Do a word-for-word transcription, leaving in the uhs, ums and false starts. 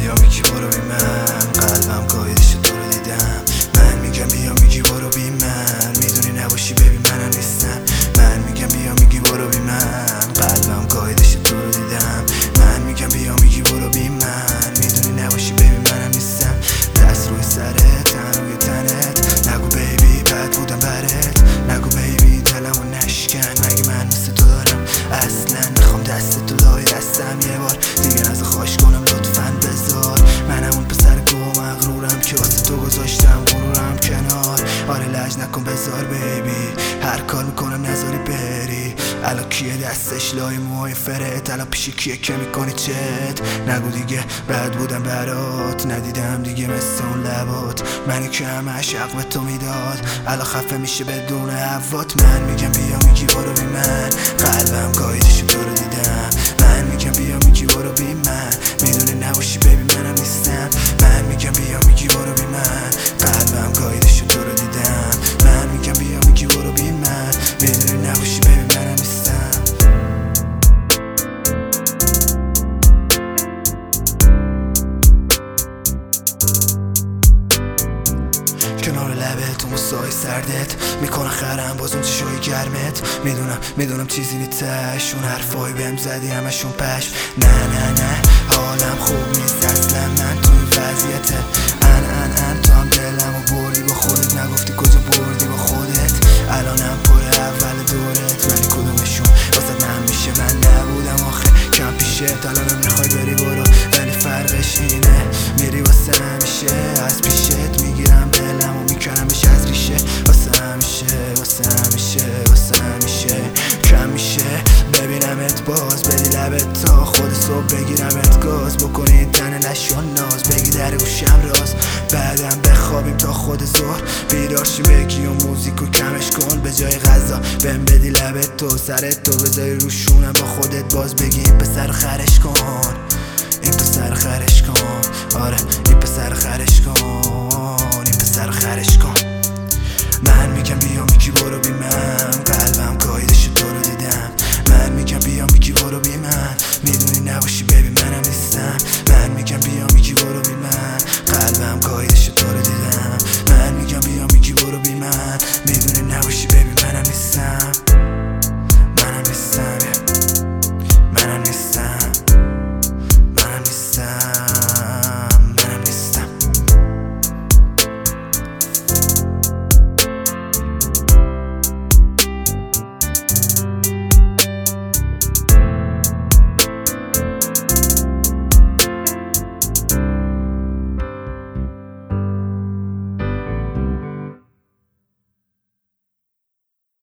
بیا میگی برو بی من، قلبم قایدش تو رو دیدم. من میگم بیا میگی برو بی من، میدونی نباشی ببین منم نیستم. من میگم بیا میگی برو بی من، قلبم قایدش تو رو دیدم. من میگم بیا میگی برو بی من، میدونی نباشی ببین منم نیستم. دست روی سرت، تن روی تنت، نگو بیبی بد بودم برات، نگو بیبی دلمو نشکن. مگه من مثل تو دارم اصلا؟ میخوام دست تو لای دستم یه بار دیگه نزد خواهش کنم لطفاً بذار. منم اون پسر گو مغرورم که واسه تو گذاشتم غرورم کنار. آره لج نکن بذار بیبی، هر کار میکنم نذاری بری. الان کیه دستش لای موهای فرت، الان پیش کیه که میکنی چت؟ نگو دیگه بد بودم برات، ندیدم دیگه مثل اون لبات. منی که همش حق به تو میداد، الان خفه میشه بدون هوات. من میگم بیا میگی برو بی من، قلبم قایدش تو رو دیدم. من میگم بیا میگی برو بی من، میدونی نباشی ببین منم نیستم. من میگم بیا میگی برو بی من، قلبم قایدش تو رو دیدم. من میگم بیا میگی برو بی من، میدونی نباشی ببین منم نیستم. کنار لبت اون سای سردت میکنه خرم باز اون چشای گرمت. میدونم میدونم چیزی نیستش، اون حرفای بهم زدی همشون پش. نه نه نه حالم خوب نیست اصلا، من تو این وضعیته. ان ان ان تو هم دلمو بردی با خودت، نگفتی کجا بردی با خودت. الانم پر اول دورت، ولی کدومشون واسه من میشه؟ من نبودم آخه کم پیشت، الانم میخوای بری برو، ولی فرقش اینه میری واسه همیشه. از پیشت میگیرم دلمو میکنمش از ریشه، واسه همیشه واسه همیشه واسه همیشه. کم میشه ببینمت باز، بدی لبت تا خود صبح بگیرمت گاز، بکنی تن نشون ناز، بگی در گوشم راز. بعدم بخوابیم تا خود ظهر، بیدارشی بگی و موزیکو کمش کن. به جای غذا بهم بدی لبت تو، سرت تو بذاری روشونم با خودت باز، بگی این پسر خرش کن، این پسر خرش کن. آره این پسر خرش کن، این پسر خرش کن.